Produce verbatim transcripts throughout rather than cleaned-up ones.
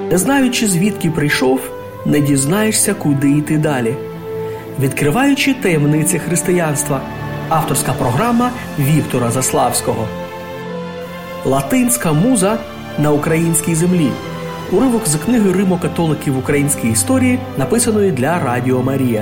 Не знаючи, звідки прийшов, не дізнаєшся, куди йти далі. Відкриваючи таємниці християнства. Авторська програма Віктора Заславського. Латинська муза на українській землі. Уривок з книги «Римо-католики в українській історії», написаної для Радіо Марія.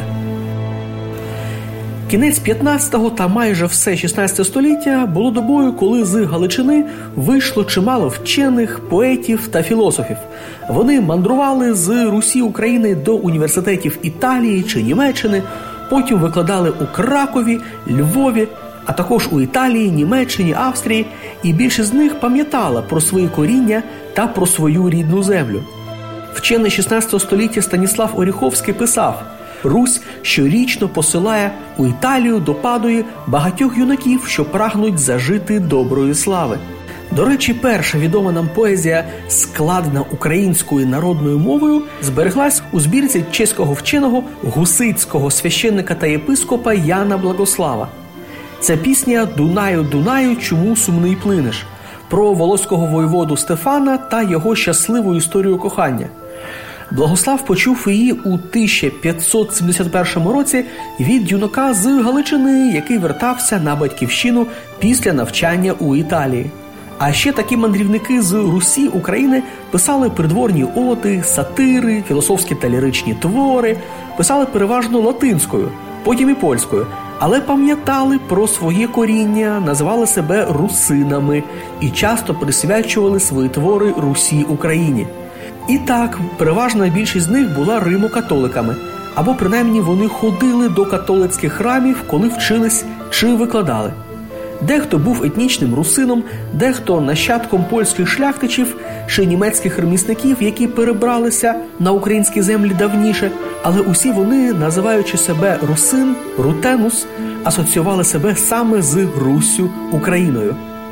Кінець п'ятнадцятого та майже все шістнадцяте століття було добою, коли з Галичини вийшло чимало вчених, поетів та філософів. Вони мандрували з Русі України до університетів Італії чи Німеччини, потім викладали у Кракові, Львові, а також у Італії, Німеччині, Австрії, і більшість з них пам'ятала про свої коріння та про свою рідну землю. Вчений шістнадцятого століття Станіслав Оріховський писав: «Русь щорічно посилає у Італію до Падуї багатьох юнаків, що прагнуть зажити доброї слави». До речі, перша відома нам поезія, складена українською народною мовою, збереглась у збірці чеського вченого гусицького священника та єпископа Яна Благослава. Це пісня «Дунаю, Дунаю, чому сумний плинеш?» про волоського воєводу Стефана та його щасливу історію кохання. Благослав почув її у тисяча п'ятсот сімдесят першому році від юнака з Галичини, який вертався на батьківщину після навчання у Італії. А ще такі мандрівники з Русі України писали придворні оди, сатири, філософські та ліричні твори, писали переважно латинською, потім і польською, але пам'ятали про своє коріння, називали себе русинами і часто присвячували свої твори Русі Україні. І так, переважна більшість з них була римо-католиками, або принаймні вони ходили до католицьких храмів, коли вчились чи викладали. Дехто був етнічним русином, дехто нащадком польських шляхтичів чи німецьких ремісників, які перебралися на українські землі давніше, але усі вони, називаючи себе русин, рутенус, асоціювали себе саме з Руссю Україною.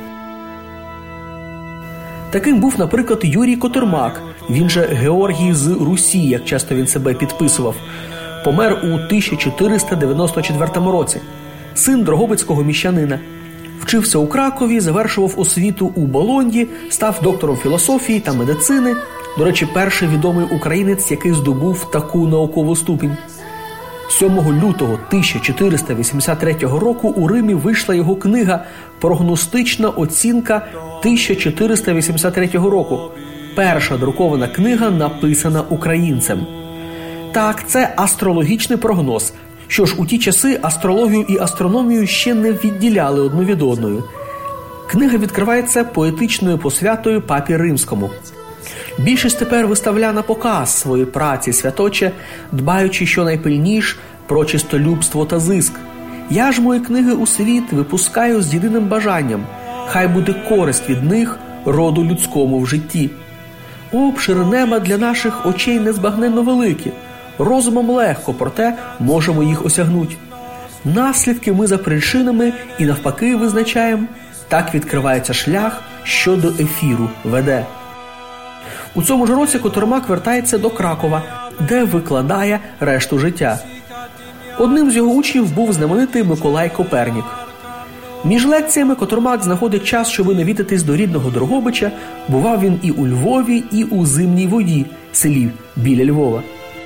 Таким був, наприклад, Юрій Котормак, він же Георгій з Русі, як часто він себе підписував, помер у тисяча чотириста дев'яносто четвертому році, син дрогобицького міщанина. Вчився у Кракові, завершував освіту у Болоньї, став доктором філософії та медицини. До речі, перший відомий українець, який здобув таку наукову ступінь. сьомого лютого тисяча чотириста вісімдесят третього року у Римі вийшла його книга «Прогностична оцінка тисяча чотириста вісімдесят третього року». Перша друкована книга, написана українцем. Так, це астрологічний прогноз. Що ж, у ті часи астрологію і астрономію ще не відділяли одну від одної. Книга відкривається поетичною посвятою папі Римському. Більшість тепер виставляє на показ свої праці святоче, дбаючи щонайпильніш про чистолюбство та зиск. Я ж мої книги у світ випускаю з єдиним бажанням. Хай буде користь від них роду людському в житті. Обшири неба для наших очей незбагненно великі. Розумом легко, проте можемо їх осягнути. Наслідки ми за причинами і навпаки визначаємо. Так відкривається шлях, що до ефіру веде. У цьому ж році Котормак вертається до Кракова, де викладає решту життя. Одним з його учнів був знаменитий Миколай Копернік. Між лекціями Котормак знаходить час, щоб навідатись до рідного Дрогобича. Бував він і у Львові, і у Зимній Воді, селі біля Львова.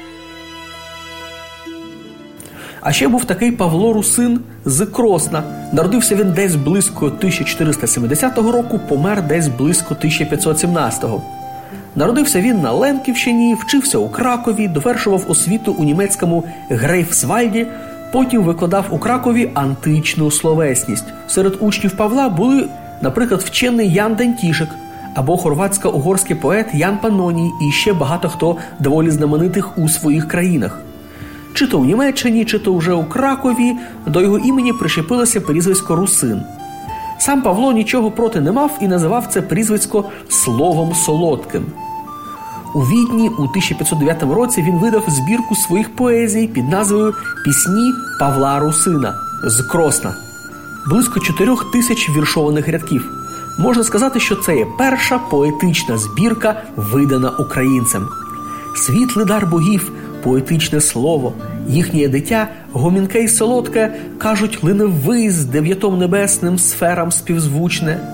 А ще був такий Павло Русин з Кросна. Народився він десь близько тисяча чотириста сімдесятого року, помер десь близько тисяча п'ятсот сімнадцятого. Народився він на Лемківщині, вчився у Кракові, довершував освіту у німецькому Грейфсвальді, потім викладав у Кракові античну словесність. Серед учнів Павла були, наприклад, вчений Ян Дантішик, або хорватсько-угорський поет Ян Паноній і ще багато хто доволі знаменитих у своїх країнах. Чи то у Німеччині, чи то вже у Кракові до його імені прищепилося прізвисько Русин. Сам Павло нічого проти не мав і називав це прізвисько «словом солодким». У Відні у тисяча п'ятсот дев'ятому році він видав збірку своїх поезій під назвою «Пісні Павла Русина» з Кросна. Близько чотирьох тисяч віршованих рядків. Можна сказати, що це є перша поетична збірка, видана українцем. Світлий дар богів, поетичне слово, їхнє дитя, гомінке й солодке, кажуть, лине ввись дев'ятом небесним сферам співзвучне.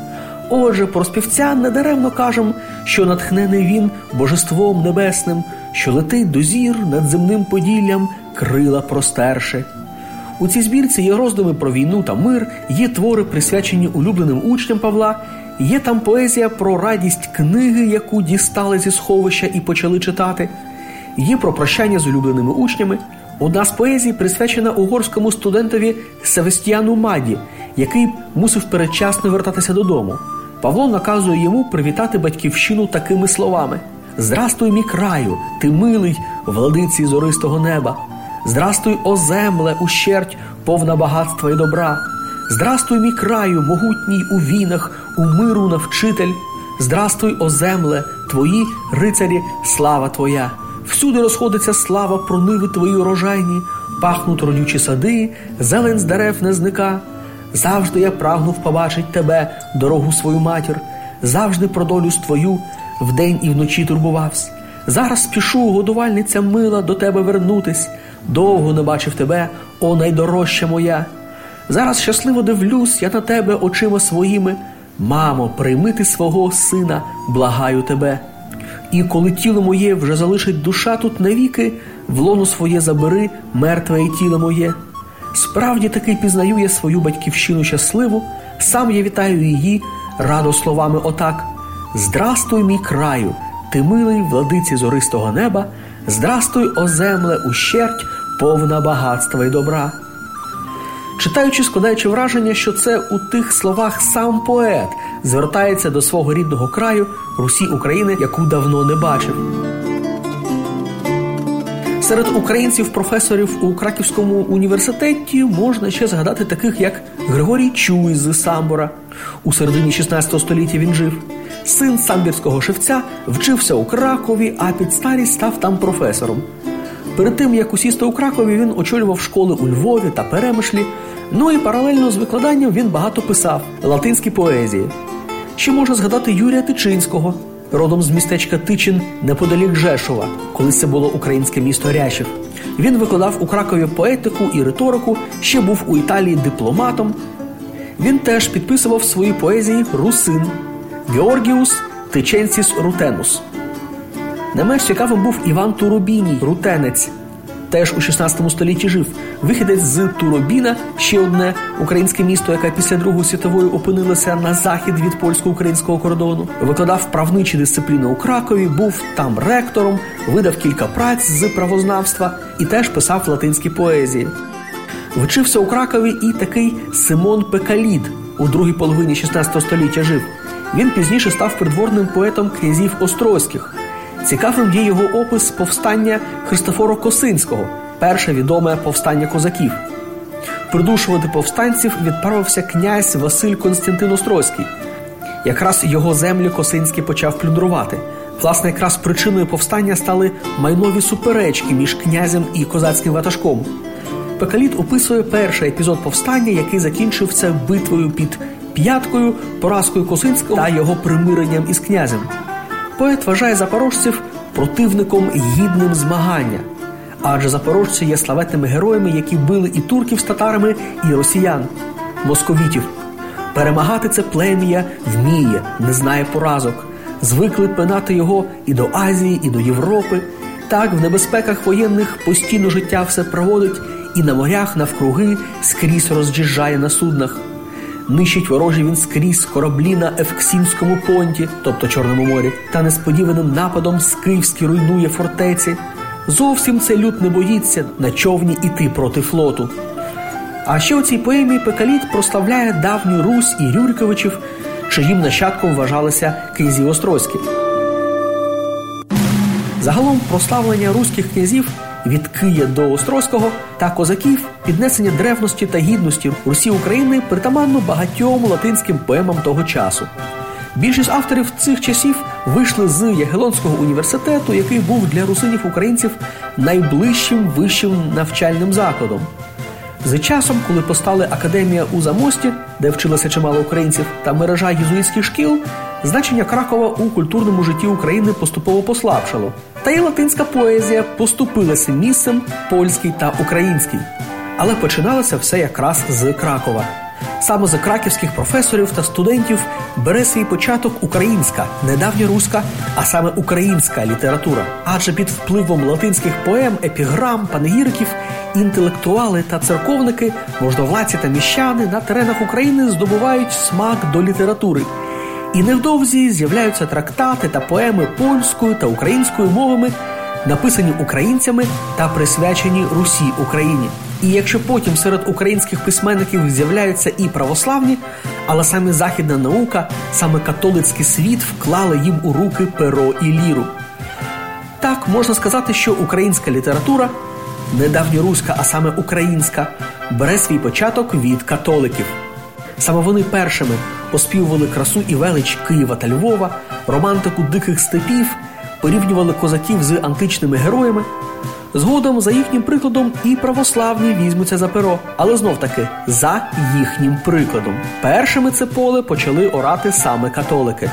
Отже, про співця недаремно кажем, що натхнений він божеством небесним, що летить до зір над земним поділлям, крила простерши. У цій збірці є роздуми про війну та мир, є твори, присвячені улюбленим учням Павла, є там поезія про радість книги, яку дістали зі сховища і почали читати, є про прощання з улюбленими учнями. Одна з поезій присвячена угорському студентові Севестіану Маді, який мусив передчасно вертатися додому. Павло наказує йому привітати батьківщину такими словами: «Здрастуй, мій краю, ти милий, владиці зористого неба! Здрастуй, о земле, ущерть, повна багатства і добра! Здрастуй, мій краю, могутній у війнах, у миру навчитель! Здрастуй, о земле, твої рицарі, слава твоя! Всюди розходиться слава про ниви твої урожайні, пахнуть родючі сади, зелень з дерев не зника. Завжди я прагнув побачить тебе, дорогу свою матір, завжди про долю твою вдень і вночі турбувався. Зараз спішу, годувальниця мила, до тебе вернутись, довго не бачив тебе, о найдорожча моя. Зараз щасливо дивлюсь я на тебе очима своїми, мамо, прийми ти свого сина, благаю тебе. І коли тіло моє вже залишить душа тут навіки, в лоно своє забери мертве і тіло моє. Справді таки пізнаю я свою батьківщину щасливу, сам я вітаю її радо словами отак: «Здрастуй, мій краю, ти милий владиці зористого неба, здрастуй, о земле, ущерть, повна багатства і добра». Читаючи, складаючи враження, що це у тих словах сам поет звертається до свого рідного краю, Русі України, яку давно не бачив. Серед українців-професорів у Краківському університеті можна ще згадати таких, як Григорій Чуй з Самбора. У середині шістнадцятого століття він жив. Син самбірського шевця вчився у Кракові, а під старість став там професором. Перед тим, як усісти у Кракові, він очолював школи у Львові та Перемишлі, ну і паралельно з викладанням він багато писав латинські поезії. Ще можна згадати Юрія Тичинського, родом з містечка Тичин неподалік Жешова, колись це було українське місто Рящів. Він викладав у Кракові поетику і риторику, ще був у Італії дипломатом. Він теж підписував свої поезії «Русин» – Георгіус Тиченсіс Рутенус. Не менш цікавим був Іван Туробіній, рутенець. Теж у шістнадцятому столітті жив. Вихідець з Туробіна, ще одне українське місто, яке після Другої світової опинилося на захід від польсько-українського кордону. Викладав правничі дисципліни у Кракові, був там ректором, видав кілька праць з правознавства і теж писав латинські поезії. Вчився у Кракові і такий Симон Пекалід, у другій половині шістнадцятого століття жив. Він пізніше став придворним поетом князів Острозьких. Цікавим є його опис повстання Христофора Косинського, перше відоме повстання козаків. Придушувати повстанців відправився князь Василь Константин Острозький. Якраз його землі Косинський почав плюндрувати. Власне, якраз причиною повстання стали майнові суперечки між князем і козацьким ватажком. Пекалід описує перший епізод повстання, який закінчився битвою під П'яткою, поразкою Косинського та його примиренням із князем. Поет вважає запорожців противником гідним змагання, адже запорожці є славетними героями, які били і турків з татарами, і росіян, московітів. Перемагати це плем'я вміє, не знає поразок. Звикли пинати його і до Азії, і до Європи. Так, в небезпеках воєнних постійно життя все проводить, і на морях навкруги скрізь роз'їжджає на суднах. Нищить ворожі він скрізь кораблі на Евксінському понті, тобто Чорному морі, та несподіваним нападом скифськи руйнує фортеці. Зовсім цей люд не боїться на човні іти проти флоту. А ще у цій поемі Пекалід прославляє давню Русь і Рюриковичів, чиїм нащадком вважалися князі Острозькі. Загалом прославлення руських князів від Кия до Острозького та козаків, піднесення древності та гідності Русі України притаманно багатьом латинським поемам того часу. Більшість авторів цих часів вийшли з Ягелонського університету, який був для русинів-українців найближчим вищим навчальним закладом. З часом, коли постали академія у Замості, де вчилося чимало українців, та мережа єзуїтських шкіл, значення Кракова у культурному житті України поступово послабшало. Та й латинська поезія поступилася місцем польській та українській. Але починалося все якраз з Кракова. Саме за краківських професорів та студентів бере свій початок українська, не давньоруська, а саме українська література. Адже під впливом латинських поем, епіграм, панегіриків інтелектуали та церковники, можновладці та міщани на теренах України здобувають смак до літератури. І невдовзі з'являються трактати та поеми польською та українською мовами, написані українцями та присвячені Русі Україні. І якщо потім серед українських письменників з'являються і православні, але саме західна наука, саме католицький світ вклали їм у руки перо і ліру. Так, можна сказати, що українська література, не давньоруська, а саме українська, бере свій початок від католиків. Саме вони першими оспівували красу і велич Києва та Львова, романтику диких степів, порівнювали козаків з античними героями. Згодом, за їхнім прикладом, і православні візьмуться за перо, але знов-таки за їхнім прикладом. Першими це поле почали орати саме католики.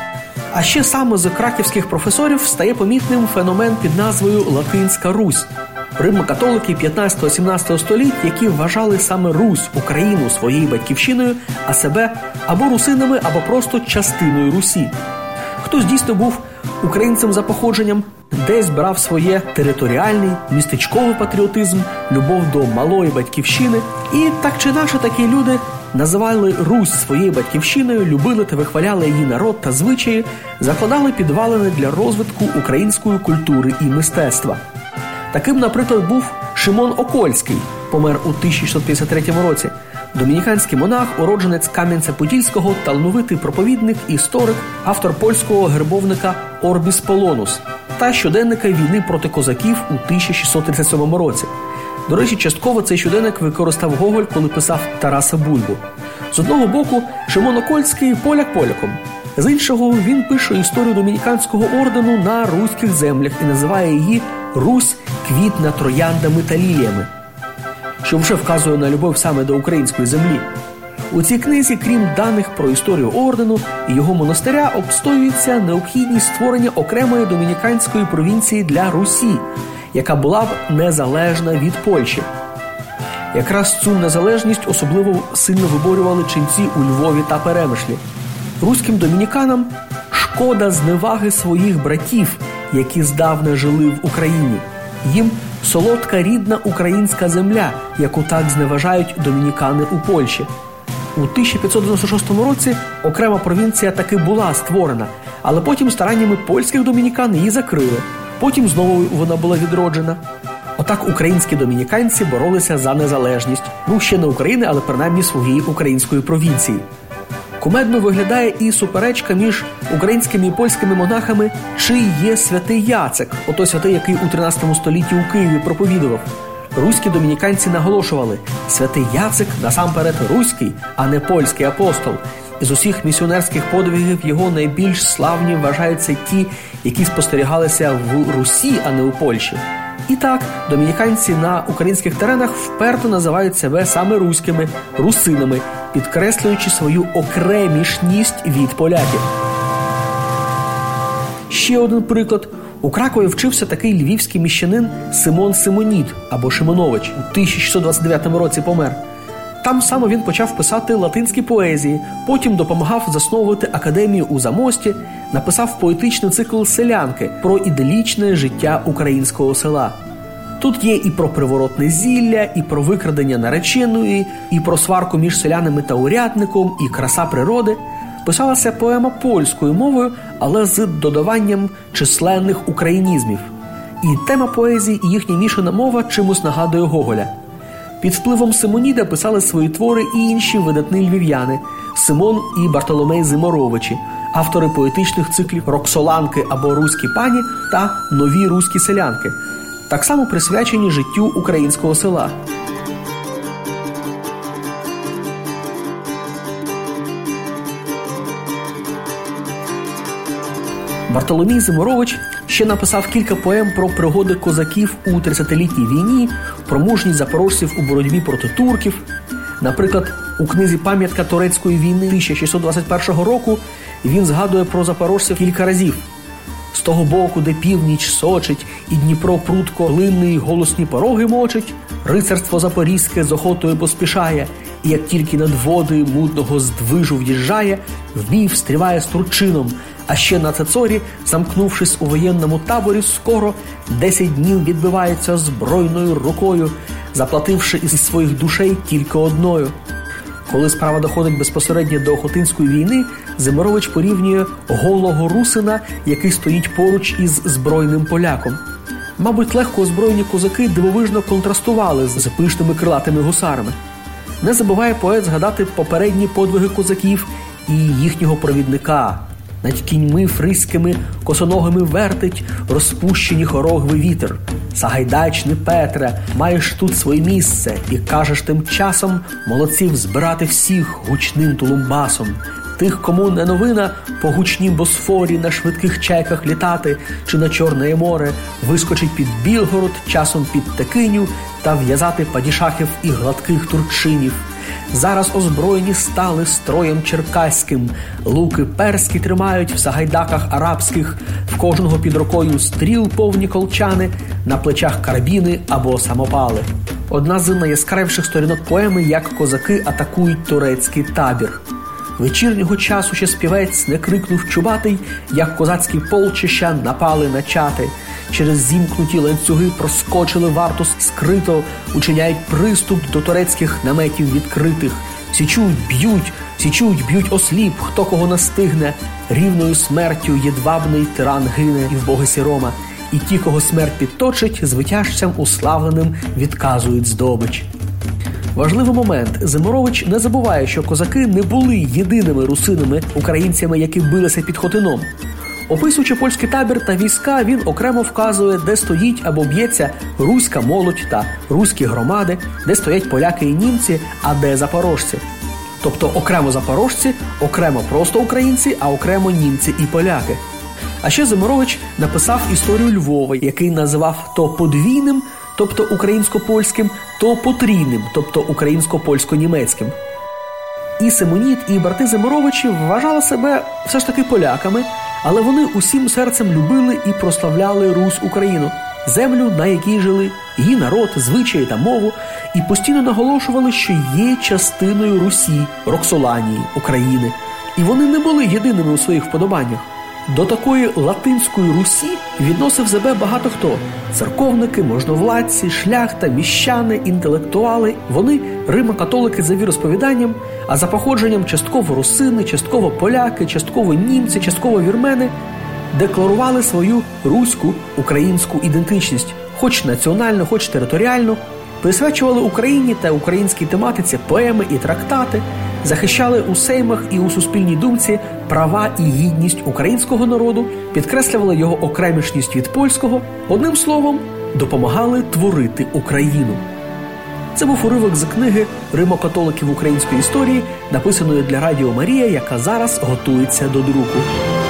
А ще саме з краківських професорів стає помітним феномен під назвою «Латинська Русь». Римо-католики п'ятнадцятого-сімнадцятого століть, які вважали саме Русь, Україну своєю батьківщиною, а себе або русинами, або просто частиною Русі. Хтось дійсно був українцем за походженням, десь брав своє територіальний, містечковий патріотизм, любов до малої батьківщини. І так чи інакше такі люди називали Русь своєю батьківщиною, любили та вихваляли її народ та звичаї, закладали підвалини для розвитку української культури і мистецтва. Таким, наприклад, був Шимон Окольський, помер у тисяча шістсот п'ятдесят третьому році. Домініканський монах, уродженець Кам'янця-Подільського, талановитий проповідник, історик, автор польського гербовника «Орбіс Полонус» та щоденника війни проти козаків у тисяча шістсот тридцять сьомому році. До речі, частково цей щоденник використав Гоголь, коли писав Тараса Бульбу. З одного боку, Шимон Окольський поляк поляком. З іншого, він пише історію домініканського ордену на руських землях і називає її «Русь квітна трояндами та ліліями», що вже вказує на любов саме до української землі. У цій книзі, крім даних про історію ордену і його монастиря, обстоюється необхідність створення окремої домініканської провінції для Русі, яка була б незалежна від Польщі. Якраз цю незалежність особливо сильно виборювали ченці у Львові та Перемишлі. Руським домініканам шкода зневаги своїх братів, які здавна жили в Україні. Їм солодка рідна українська земля, яку так зневажають домінікани у Польщі. У тисяча п'ятсот дев'яносто шостому році окрема провінція таки була створена, але потім стараннями польських домінікан її закрили. Потім знову вона була відроджена. Отак українські домініканці боролися за незалежність. Ну, ще не України, але принаймні своєї української провінції. Кумедно виглядає і суперечка між українськими і польськими монахами, чий є святий Яцек, отой святий, який у тринадцятому столітті у Києві проповідував. Руські домініканці наголошували: святий Яцек насамперед руський, а не польський апостол. Із усіх місіонерських подвигів його найбільш славні вважаються ті, які спостерігалися в Русі, а не у Польщі. І так, домініканці на українських теренах вперто називають себе саме руськими, русинами, підкреслюючи свою окремішність від поляків. Ще один приклад. У Кракові вчився такий львівський міщанин Симон Симонід, або Шимонович, у тисяча шістсот двадцять дев'ятому році помер. Там саме він почав писати латинські поезії, потім допомагав засновувати академію у Замості, написав поетичний цикл «Селянки» про іделічне життя українського села. Тут є і про приворотне зілля, і про викрадення нареченої, і про сварку між селянами та урядником, і краса природи. Писалася поема польською мовою, але з додаванням численних українізмів. І тема поезії, і їхня мішана мова чимось нагадує Гоголя. Під впливом Симоніда писали свої твори і інші видатні львів'яни – Симон і Бартоломей Зиморовичі, автори поетичних циклів «Роксоланки» або «Руські пані» та «Нові руські селянки», так само присвячені життю українського села. Бартоломій Зиморович ще написав кілька поем про пригоди козаків у тридцятилітній війні, про мужність запорожців у боротьбі проти турків. Наприклад, у книзі «Пам'ятка турецької війни» тисяча шістсот двадцять першого року він згадує про запорожців кілька разів. З того боку, де північ сочить, і Дніпро прудко линний голосні пороги мочить, рицарство запорізьке з охотою поспішає, І як тільки над води мудного здвижу в'їжджає, в бій встріває з Турчином. А ще на Цецорі, замкнувшись у воєнному таборі, скоро десять днів відбивається збройною рукою, заплативши із своїх душей тільки одною. Коли справа доходить безпосередньо до Хотинської війни, Земерович порівнює голого русина, який стоїть поруч із збройним поляком. Мабуть, легко озброєні козаки дивовижно контрастували з пишними крилатими гусарами. Не забуває поет згадати попередні подвиги козаків і їхнього провідника. Над кіньми фриськими косоногими вертить розпущені хорогви вітер. Сагайдачний Петре, маєш тут своє місце, і кажеш тим часом молодців збирати всіх гучним тулумбасом. Тих, кому не новина по гучнім Босфорі на швидких чайках літати чи на Чорне море, вискочить під Білгород, часом під Текиню та в'язати падішахів і гладких турчинів. Зараз озброєні стали строєм черкаським, луки перські тримають в сагайдаках арабських, в кожного під рукою стріл повні колчани, на плечах карабіни або самопали. Одна з найяскравіших сторінок поеми, як козаки атакують турецький табір. Вечірнього часу ще співець не крикнув чубатий, як козацькі полчища напали на чати. Через зімкнуті ланцюги проскочили варту скрито, учиняють приступ до турецьких наметів відкритих. Січуть, б'ють, січуть, б'ють осліп, хто кого настигне. Рівною смертю єдвабний тиран гине і вбоги сірома. І ті, кого смерть підточить, звитяжцям уславленим відказують здобич. Важливий момент. Земерович не забуває, що козаки не були єдиними русинами, українцями, які билися під Хотином. Описуючи польський табір та війська, він окремо вказує, де стоїть або б'ється руська молодь та руські громади, де стоять поляки і німці, а де запорожці. Тобто окремо запорожці, окремо просто українці, а окремо німці і поляки. А ще Земерович написав історію Львова, який називав то подвійним, тобто українсько-польським, то потрійним, тобто українсько-польсько-німецьким. І Симоніт, і брати Земеровичі вважали себе все ж таки поляками, але вони усім серцем любили і прославляли Русь Україну, землю, на якій жили, її народ, звичаї та мову, і постійно наголошували, що є частиною Русі, Роксоланії, України. І вони не були єдиними у своїх вподобаннях. До такої латинської Русі відносив себе багато хто. Церковники, можновладці, шляхта, міщани, інтелектуали. Вони римо-католики за віросповіданням, а за походженням частково русини, частково поляки, частково німці, частково вірмени декларували свою руську, українську ідентичність, хоч національну, хоч територіальну, присвячували Україні та українській тематиці поеми і трактати, захищали у сеймах і у суспільній думці права і гідність українського народу, підкреслювали його окремішність від польського, одним словом, допомагали творити Україну. Це був уривок з книги «Римо-католиків української історії», написаної для Радіо Марія, яка зараз готується до друку.